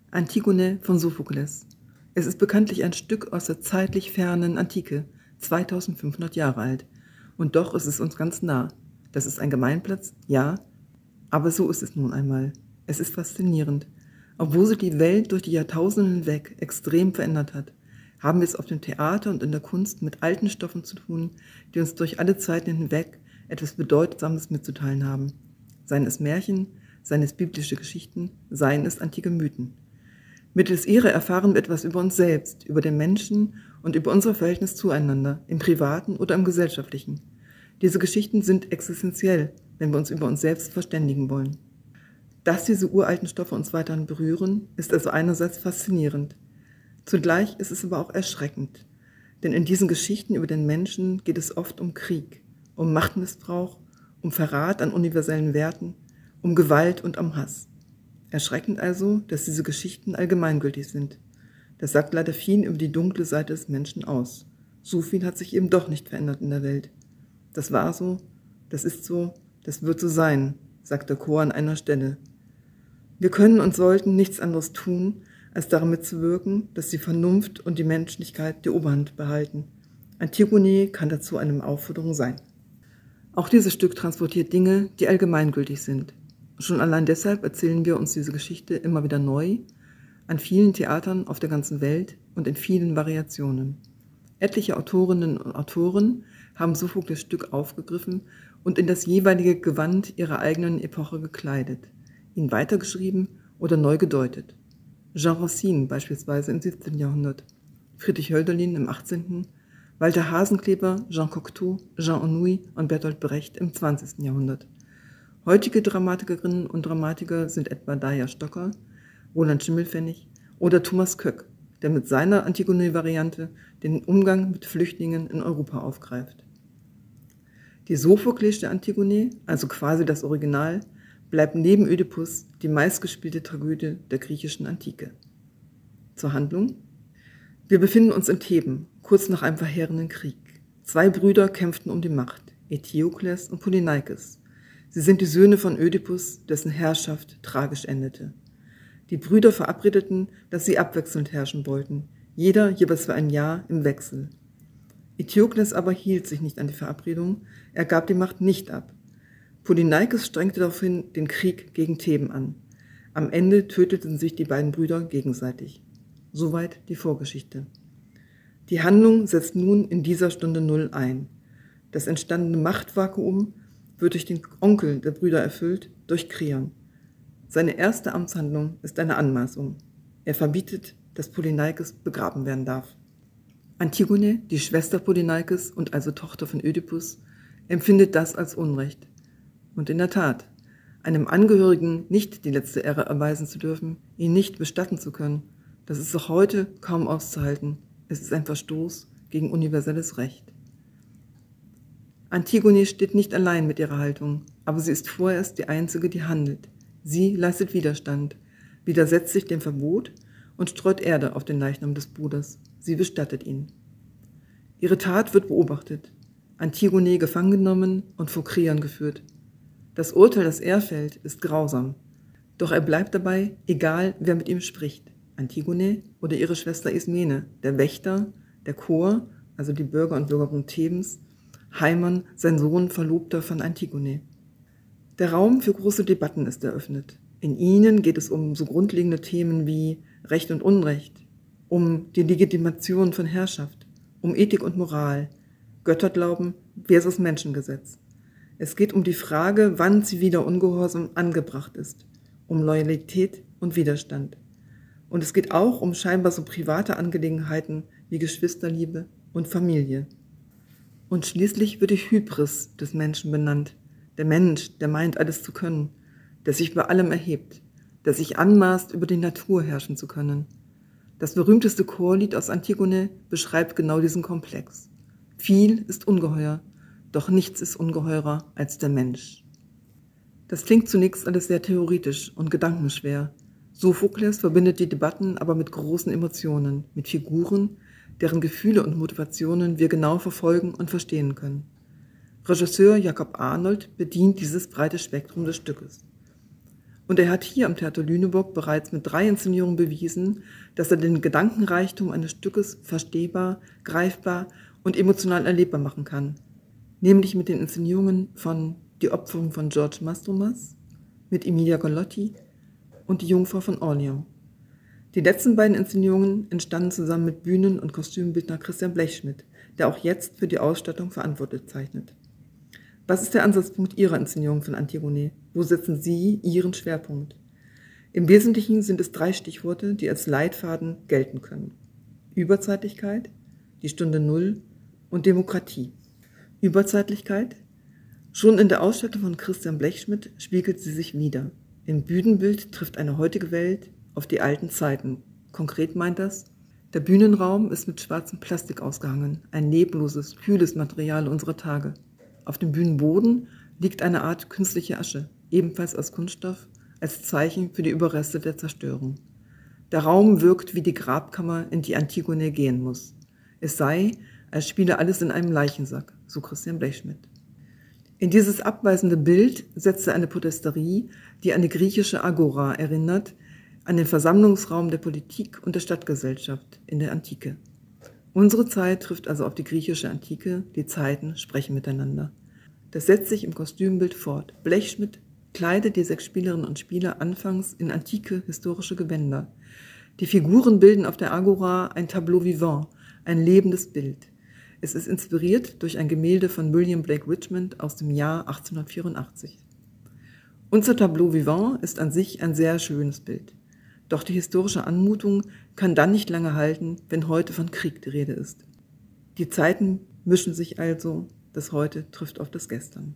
Antigone von Sophokles. Es ist bekanntlich ein Stück aus der zeitlich fernen Antike, 2500 Jahre alt. Und doch ist es uns ganz nah. Das ist ein Gemeinplatz, ja, aber so ist es nun einmal. Es ist faszinierend. Obwohl sich die Welt durch die Jahrtausende hinweg extrem verändert hat, haben wir es auf dem Theater und in der Kunst mit alten Stoffen zu tun, die uns durch alle Zeiten hinweg etwas Bedeutsames mitzuteilen haben. Seien es Märchen, seien es biblische Geschichten, seien es antike Mythen. Mittels ihrer erfahren wir etwas über uns selbst, über den Menschen und über unser Verhältnis zueinander, im Privaten oder im Gesellschaftlichen. Diese Geschichten sind existenziell, wenn wir uns über uns selbst verständigen wollen. Dass diese uralten Stoffe uns weiterhin berühren, ist also einerseits faszinierend. Zugleich ist es aber auch erschreckend. Denn in diesen Geschichten über den Menschen geht es oft um Krieg, um Machtmissbrauch, um Verrat an universellen Werten, um Gewalt und um Hass. Erschreckend also, dass diese Geschichten allgemeingültig sind. Das sagt leider viel über die dunkle Seite des Menschen aus. So viel hat sich eben doch nicht verändert in der Welt. Das war so, das ist so, das wird so sein, sagt der Chor an einer Stelle. Wir können und sollten nichts anderes tun, als daran mitzuwirken, dass die Vernunft und die Menschlichkeit die Oberhand behalten. Antigone kann dazu eine Aufforderung sein. Auch dieses Stück transportiert Dinge, die allgemeingültig sind. Schon allein deshalb erzählen wir uns diese Geschichte immer wieder neu, an vielen Theatern auf der ganzen Welt und in vielen Variationen. Etliche Autorinnen und Autoren haben Sophokles Stück aufgegriffen und in das jeweilige Gewand ihrer eigenen Epoche gekleidet, ihn weitergeschrieben oder neu gedeutet. Jean Racine beispielsweise im 17. Jahrhundert, Friedrich Hölderlin im 18., Walter Hasenkleber, Jean Cocteau, Jean Anouilh und Bertolt Brecht im 20. Jahrhundert. Heutige Dramatikerinnen und Dramatiker sind etwa Daya Stocker, Roland Schimmelpfennig oder Thomas Köck, der mit seiner Antigone-Variante den Umgang mit Flüchtlingen in Europa aufgreift. Die Sophoklische Antigone, also quasi das Original, bleibt neben Ödipus die meistgespielte Tragödie der griechischen Antike. Zur Handlung. Wir befinden uns in Theben, kurz nach einem verheerenden Krieg. Zwei Brüder kämpften um die Macht, Eteokles und Polyneikes. Sie sind die Söhne von Ödipus, dessen Herrschaft tragisch endete. Die Brüder verabredeten, dass sie abwechselnd herrschen wollten, jeder jeweils für ein Jahr im Wechsel. Eteokles aber hielt sich nicht an die Verabredung, er gab die Macht nicht ab. Polyneikes strengte daraufhin den Krieg gegen Theben an. Am Ende töteten sich die beiden Brüder gegenseitig. Soweit die Vorgeschichte. Die Handlung setzt nun in dieser Stunde Null ein. Das entstandene Machtvakuum wird durch den Onkel der Brüder erfüllt, durch Kreon. Seine erste Amtshandlung ist eine Anmaßung. Er verbietet, dass Polyneikes begraben werden darf. Antigone, die Schwester Polyneikes und also Tochter von Ödipus, empfindet das als Unrecht. Und in der Tat, einem Angehörigen nicht die letzte Ehre erweisen zu dürfen, ihn nicht bestatten zu können, das ist auch heute kaum auszuhalten. Es ist ein Verstoß gegen universelles Recht. Antigone steht nicht allein mit ihrer Haltung, aber sie ist vorerst die Einzige, die handelt. Sie leistet Widerstand, widersetzt sich dem Verbot und streut Erde auf den Leichnam des Bruders. Sie bestattet ihn. Ihre Tat wird beobachtet, Antigone gefangen genommen und vor Kreon geführt. Das Urteil, das er fällt, ist grausam. Doch er bleibt dabei, egal wer mit ihm spricht. Antigone oder ihre Schwester Ismene, der Wächter, der Chor, also die Bürger und Bürgerinnen Thebens, Haimon, sein Sohn, Verlobter von Antigone. Der Raum für große Debatten ist eröffnet. In ihnen geht es um so grundlegende Themen wie Recht und Unrecht, um die Legitimation von Herrschaft, um Ethik und Moral, Götterglauben versus Menschengesetz. Es geht um die Frage, wann ziviler Ungehorsam angebracht ist, um Loyalität und Widerstand. Und es geht auch um scheinbar so private Angelegenheiten wie Geschwisterliebe und Familie. Und schließlich wird die Hybris des Menschen benannt. Der Mensch, der meint, alles zu können, der sich über allem erhebt, der sich anmaßt, über die Natur herrschen zu können. Das berühmteste Chorlied aus Antigone beschreibt genau diesen Komplex. Viel ist ungeheuer, doch nichts ist ungeheurer als der Mensch. Das klingt zunächst alles sehr theoretisch und gedankenschwer. Sophokles verbindet die Debatten aber mit großen Emotionen, mit Figuren, deren Gefühle und Motivationen wir genau verfolgen und verstehen können. Regisseur Jakob Arnold bedient dieses breite Spektrum des Stückes. Und er hat hier am Theater Lüneburg bereits mit 3 Inszenierungen bewiesen, dass er den Gedankenreichtum eines Stückes verstehbar, greifbar und emotional erlebbar machen kann. Nämlich mit den Inszenierungen von Die Opferung von George Mastromas, mit Emilia Galotti und Die Jungfrau von Orleans. Die letzten beiden Inszenierungen entstanden zusammen mit Bühnen- und Kostümbildner Christian Blechschmidt, der auch jetzt für die Ausstattung verantwortlich zeichnet. Was ist der Ansatzpunkt Ihrer Inszenierung von Antigone? Wo setzen Sie Ihren Schwerpunkt? Im Wesentlichen sind es 3 Stichworte, die als Leitfaden gelten können. Überzeitlichkeit, die Stunde Null und Demokratie. Überzeitlichkeit. Schon in der Ausstattung von Christian Blechschmidt spiegelt sie sich wider. Im Bühnenbild trifft eine heutige Welt auf die alten Zeiten. Konkret meint das, der Bühnenraum ist mit schwarzem Plastik ausgehangen, ein lebloses, kühles Material unserer Tage. Auf dem Bühnenboden liegt eine Art künstliche Asche, ebenfalls aus Kunststoff, als Zeichen für die Überreste der Zerstörung. Der Raum wirkt wie die Grabkammer, in die Antigone gehen muss. Es sei, als spiele alles in einem Leichensack, so Christian Blechschmidt. In dieses abweisende Bild setzte eine Podesterie, die an die griechische Agora erinnert, an den Versammlungsraum der Politik und der Stadtgesellschaft in der Antike. Unsere Zeit trifft also auf die griechische Antike, die Zeiten sprechen miteinander. Das setzt sich im Kostümbild fort. Blechschmidt kleidet die 6 Spielerinnen und Spieler anfangs in antike historische Gewänder. Die Figuren bilden auf der Agora ein Tableau vivant, ein lebendes Bild. Es ist inspiriert durch ein Gemälde von William Blake Richmond aus dem Jahr 1884. Unser Tableau vivant ist an sich ein sehr schönes Bild. Doch die historische Anmutung kann dann nicht lange halten, wenn heute von Krieg die Rede ist. Die Zeiten mischen sich also, das Heute trifft auf das Gestern.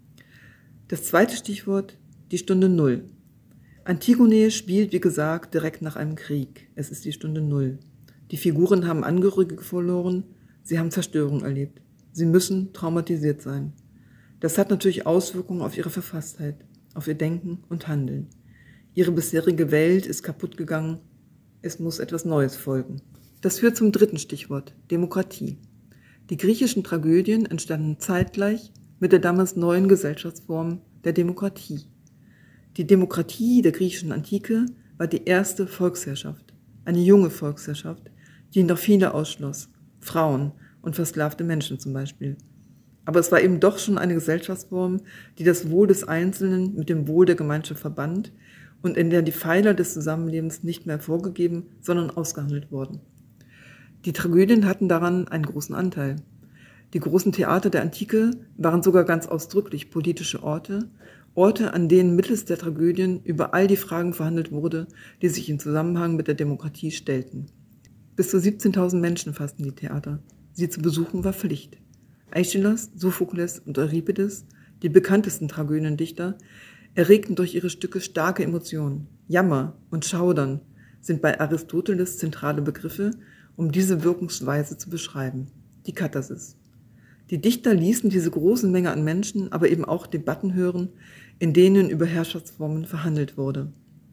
Das zweite Stichwort, die Stunde Null. Antigone spielt, wie gesagt, direkt nach einem Krieg. Es ist die Stunde Null. Die Figuren haben Angehörige verloren, sie haben Zerstörung erlebt. Sie müssen traumatisiert sein. Das hat natürlich Auswirkungen auf ihre Verfasstheit, auf ihr Denken und Handeln. Ihre bisherige Welt ist kaputt gegangen, es muss etwas Neues folgen. Das führt zum dritten Stichwort, Demokratie. Die griechischen Tragödien entstanden zeitgleich mit der damals neuen Gesellschaftsform der Demokratie. Die Demokratie der griechischen Antike war die erste Volksherrschaft, eine junge Volksherrschaft, die noch viele ausschloss, Frauen und versklavte Menschen zum Beispiel. Aber es war eben doch schon eine Gesellschaftsform, die das Wohl des Einzelnen mit dem Wohl der Gemeinschaft verband und in der die Pfeiler des Zusammenlebens nicht mehr vorgegeben, sondern ausgehandelt wurden. Die Tragödien hatten daran einen großen Anteil. Die großen Theater der Antike waren sogar ganz ausdrücklich politische Orte, an denen mittels der Tragödien über all die Fragen verhandelt wurde, die sich im Zusammenhang mit der Demokratie stellten. Bis zu 17.000 Menschen fassten die Theater. Sie zu besuchen war Pflicht. Aeschylus, Sophokles und Euripides, die bekanntesten Tragödiendichter, erregten durch ihre Stücke starke Emotionen. Jammer und Schaudern sind bei Aristoteles zentrale Begriffe, um diese Wirkungsweise zu beschreiben. Die Katharsis. Die Dichter ließen diese große Menge an Menschen aber eben auch Debatten hören, in denen über Herrschaftsformen verhandelt wurde.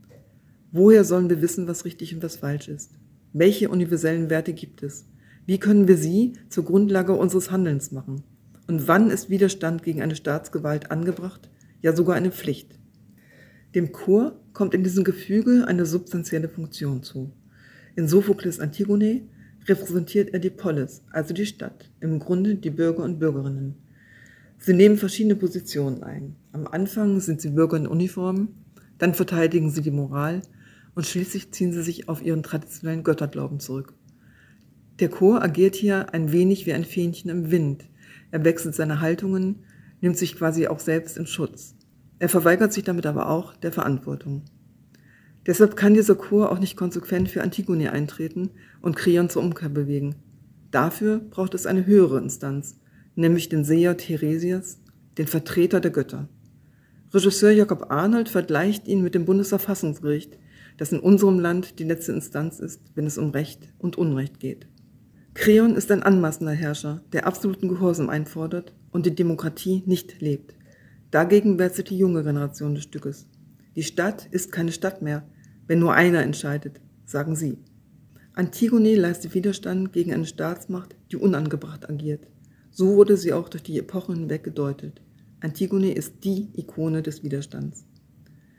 Woher sollen wir wissen, was richtig und was falsch ist? Welche universellen Werte gibt es? Wie können wir sie zur Grundlage unseres Handelns machen? Und wann ist Widerstand gegen eine Staatsgewalt angebracht, ja sogar eine Pflicht? Dem Chor kommt in diesem Gefüge eine substanzielle Funktion zu. In Sophokles Antigone repräsentiert er die Polis, also die Stadt, im Grunde die Bürger und Bürgerinnen. Sie nehmen verschiedene Positionen ein. Am Anfang sind sie Bürger in Uniform, dann verteidigen sie die Moral und schließlich ziehen sie sich auf ihren traditionellen Götterglauben zurück. Der Chor agiert hier ein wenig wie ein Fähnchen im Wind. Er wechselt seine Haltungen, nimmt sich quasi auch selbst in Schutz. Er verweigert sich damit aber auch der Verantwortung. Deshalb kann dieser Chor auch nicht konsequent für Antigone eintreten und Kreon zur Umkehr bewegen. Dafür braucht es eine höhere Instanz, nämlich den Seher Theresias, den Vertreter der Götter. Regisseur Jakob Arnold vergleicht ihn mit dem Bundesverfassungsgericht, das in unserem Land die letzte Instanz ist, wenn es um Recht und Unrecht geht. Kreon ist ein anmaßender Herrscher, der absoluten Gehorsam einfordert und die Demokratie nicht lebt. Dagegen wehrt sich die junge Generation des Stückes. Die Stadt ist keine Stadt mehr, wenn nur einer entscheidet, sagen sie. Antigone leistet Widerstand gegen eine Staatsmacht, die unangebracht agiert. So wurde sie auch durch die Epochen hinweg gedeutet. Antigone ist die Ikone des Widerstands.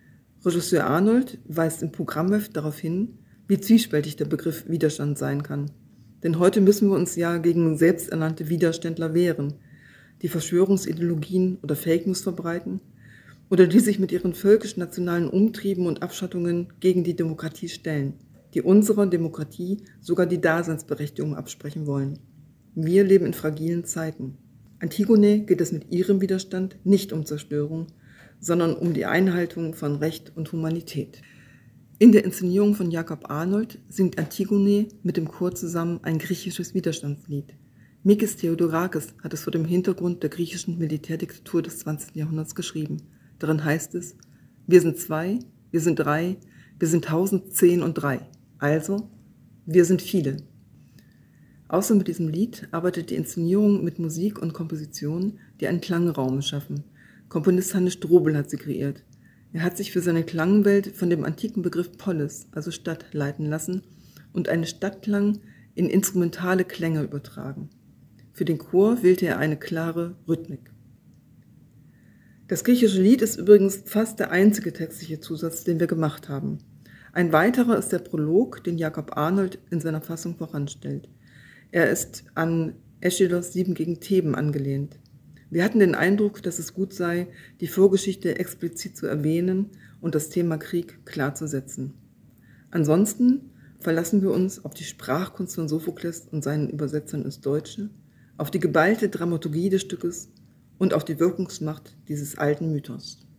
Regisseur Arnold weist im Programmheft darauf hin, wie zwiespältig der Begriff Widerstand sein kann. Denn heute müssen wir uns ja gegen selbsternannte Widerständler wehren, die Verschwörungsideologien oder Fake News verbreiten oder die sich mit ihren völkisch-nationalen Umtrieben und Abschattungen gegen die Demokratie stellen, die unserer Demokratie sogar die Daseinsberechtigung absprechen wollen. Wir leben in fragilen Zeiten. Antigone geht es mit ihrem Widerstand nicht um Zerstörung, sondern um die Einhaltung von Recht und Humanität. In der Inszenierung von Jakob Arnold singt Antigone mit dem Chor zusammen ein griechisches Widerstandslied. Mikis Theodorakis hat es vor dem Hintergrund der griechischen Militärdiktatur des 20. Jahrhunderts geschrieben. Darin heißt es: Wir sind 2, wir sind 3, wir sind 1000, 10 und 3. Also, wir sind viele. Außer mit diesem Lied arbeitet die Inszenierung mit Musik und Kompositionen, die einen Klangraum schaffen. Komponist Hannes Strobel hat sie kreiert. Er hat sich für seine Klangwelt von dem antiken Begriff Polis, also Stadt, leiten lassen und einen Stadtklang in instrumentale Klänge übertragen. Für den Chor wählte er eine klare Rhythmik. Das griechische Lied ist übrigens fast der einzige textliche Zusatz, den wir gemacht haben. Ein weiterer ist der Prolog, den Jakob Arnold in seiner Fassung voranstellt. Er ist an Aeschylus 7 gegen Theben angelehnt. Wir hatten den Eindruck, dass es gut sei, die Vorgeschichte explizit zu erwähnen und das Thema Krieg klar zu setzen. Ansonsten verlassen wir uns auf die Sprachkunst von Sophokles und seinen Übersetzern ins Deutsche, auf die geballte Dramaturgie des Stückes und auf die Wirkungsmacht dieses alten Mythos.